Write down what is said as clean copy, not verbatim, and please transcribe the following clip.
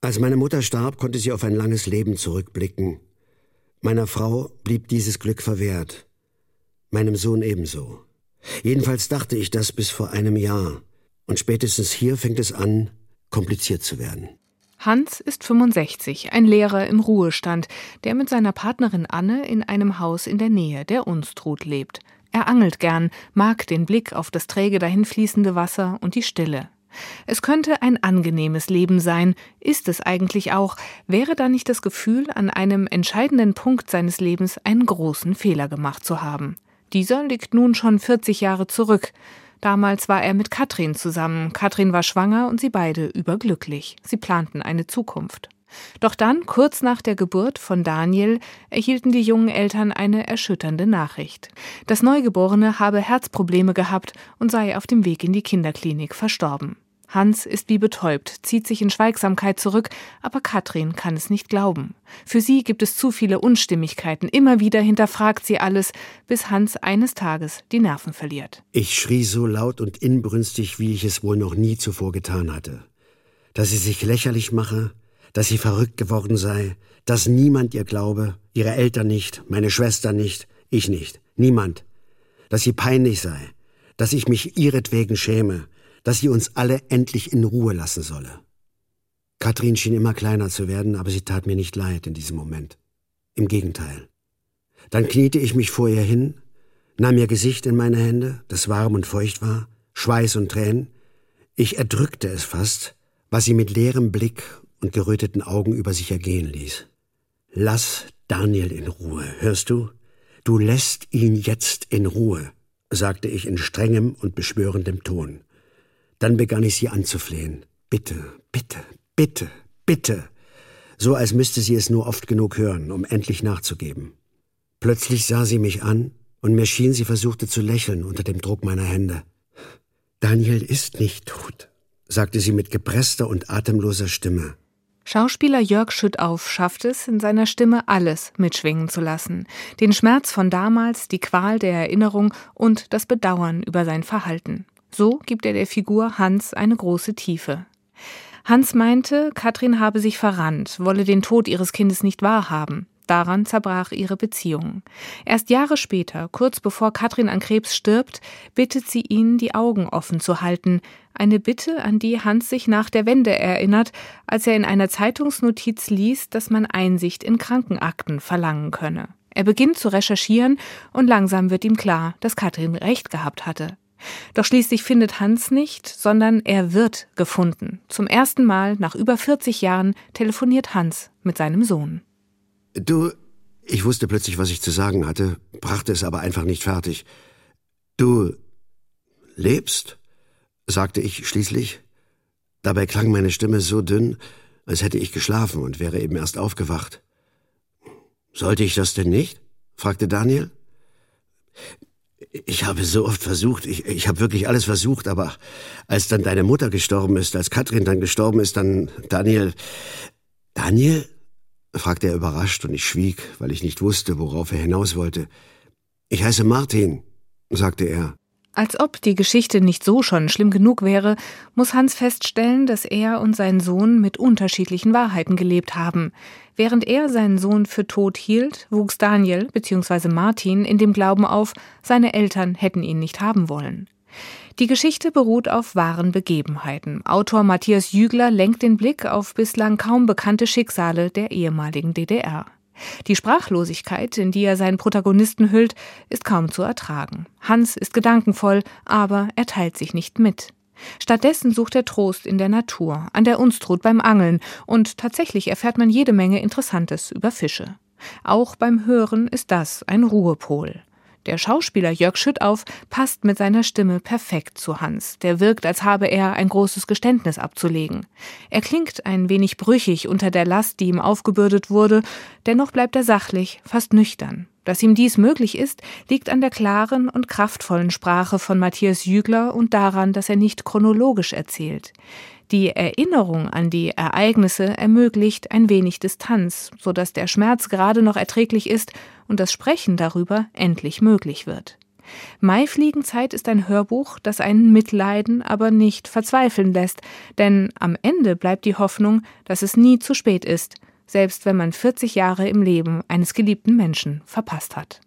Als meine Mutter starb, konnte sie auf ein langes Leben zurückblicken. Meiner Frau blieb dieses Glück verwehrt. Meinem Sohn ebenso. Jedenfalls dachte ich das bis vor einem Jahr. Und spätestens hier fängt es an, kompliziert zu werden. Hans ist 65, ein Lehrer im Ruhestand, der mit seiner Partnerin Anne in einem Haus in der Nähe der Unstrut lebt. Er angelt gern, mag den Blick auf das träge dahinfließende Wasser und die Stille. Es könnte ein angenehmes Leben sein, ist es eigentlich auch, wäre da nicht das Gefühl, an einem entscheidenden Punkt seines Lebens einen großen Fehler gemacht zu haben. Dieser liegt nun schon 40 Jahre zurück. Damals war er mit Katrin zusammen. Katrin war schwanger und sie beide überglücklich. Sie planten eine Zukunft. Doch dann, kurz nach der Geburt von Daniel, erhielten die jungen Eltern eine erschütternde Nachricht. Das Neugeborene habe Herzprobleme gehabt und sei auf dem Weg in die Kinderklinik verstorben. Hans ist wie betäubt, zieht sich in Schweigsamkeit zurück, aber Katrin kann es nicht glauben. Für sie gibt es zu viele Unstimmigkeiten, immer wieder hinterfragt sie alles, bis Hans eines Tages die Nerven verliert. Ich schrie so laut und inbrünstig, wie ich es wohl noch nie zuvor getan hatte. Dass sie sich lächerlich mache, dass sie verrückt geworden sei, dass niemand ihr glaube, ihre Eltern nicht, meine Schwester nicht, ich nicht, niemand. Dass sie peinlich sei, dass ich mich ihretwegen schäme, dass sie uns alle endlich in Ruhe lassen solle. Katrin schien immer kleiner zu werden, aber sie tat mir nicht leid in diesem Moment. Im Gegenteil. Dann kniete ich mich vor ihr hin, nahm ihr Gesicht in meine Hände, das warm und feucht war, Schweiß und Tränen. Ich erdrückte es fast, was sie mit leerem Blick und geröteten Augen über sich ergehen ließ. »Lass Daniel in Ruhe, hörst du? Du lässt ihn jetzt in Ruhe«, sagte ich in strengem und beschwörendem Ton. Dann begann ich sie anzuflehen. »Bitte, bitte, bitte, bitte«, so als müsste sie es nur oft genug hören, um endlich nachzugeben. Plötzlich sah sie mich an, und mir schien, sie versuchte zu lächeln unter dem Druck meiner Hände. »Daniel ist nicht tot«, sagte sie mit gepresster und atemloser Stimme. Schauspieler Jörg Schüttauf schafft es, in seiner Stimme alles mitschwingen zu lassen. Den Schmerz von damals, die Qual der Erinnerung und das Bedauern über sein Verhalten. So gibt er der Figur Hans eine große Tiefe. Hans meinte, Katrin habe sich verrannt, wolle den Tod ihres Kindes nicht wahrhaben. Daran zerbrach ihre Beziehung. Erst Jahre später, kurz bevor Katrin an Krebs stirbt, bittet sie ihn, die Augen offen zu halten. Eine Bitte, an die Hans sich nach der Wende erinnert, als er in einer Zeitungsnotiz liest, dass man Einsicht in Krankenakten verlangen könne. Er beginnt zu recherchieren und langsam wird ihm klar, dass Katrin recht gehabt hatte. Doch schließlich findet Hans nicht, sondern er wird gefunden. Zum ersten Mal nach über 40 Jahren telefoniert Hans mit seinem Sohn. »Du«, ich wusste plötzlich, was ich zu sagen hatte, brachte es aber einfach nicht fertig. »Du lebst?«, sagte ich schließlich. Dabei klang meine Stimme so dünn, als hätte ich geschlafen und wäre eben erst aufgewacht. »Sollte ich das denn nicht?«, fragte Daniel. »Ich habe so oft versucht, ich habe wirklich alles versucht, aber als dann deine Mutter gestorben ist, als Katrin dann gestorben ist, dann Daniel?«, fragte er überrascht und ich schwieg, weil ich nicht wusste, worauf er hinaus wollte. »Ich heiße Martin«, sagte er. Als ob die Geschichte nicht so schon schlimm genug wäre, muss Hans feststellen, dass er und sein Sohn mit unterschiedlichen Wahrheiten gelebt haben. Während er seinen Sohn für tot hielt, wuchs Daniel bzw. Martin in dem Glauben auf, seine Eltern hätten ihn nicht haben wollen. Die Geschichte beruht auf wahren Begebenheiten. Autor Matthias Jügler lenkt den Blick auf bislang kaum bekannte Schicksale der ehemaligen DDR. Die Sprachlosigkeit, in die er seinen Protagonisten hüllt, ist kaum zu ertragen. Hans ist gedankenvoll, aber er teilt sich nicht mit. Stattdessen sucht er Trost in der Natur, an der Unstrut beim Angeln und tatsächlich erfährt man jede Menge Interessantes über Fische. Auch beim Hören ist das ein Ruhepol. Der Schauspieler Jörg Schüttauf passt mit seiner Stimme perfekt zu Hans. Der wirkt, als habe er ein großes Geständnis abzulegen. Er klingt ein wenig brüchig unter der Last, die ihm aufgebürdet wurde, dennoch bleibt er sachlich, fast nüchtern. Dass ihm dies möglich ist, liegt an der klaren und kraftvollen Sprache von Matthias Jügler und daran, dass er nicht chronologisch erzählt. Die Erinnerung an die Ereignisse ermöglicht ein wenig Distanz, sodass der Schmerz gerade noch erträglich ist und das Sprechen darüber endlich möglich wird. Maifliegenzeit ist ein Hörbuch, das einen mitleiden, aber nicht verzweifeln lässt, denn am Ende bleibt die Hoffnung, dass es nie zu spät ist, selbst wenn man 40 Jahre im Leben eines geliebten Menschen verpasst hat.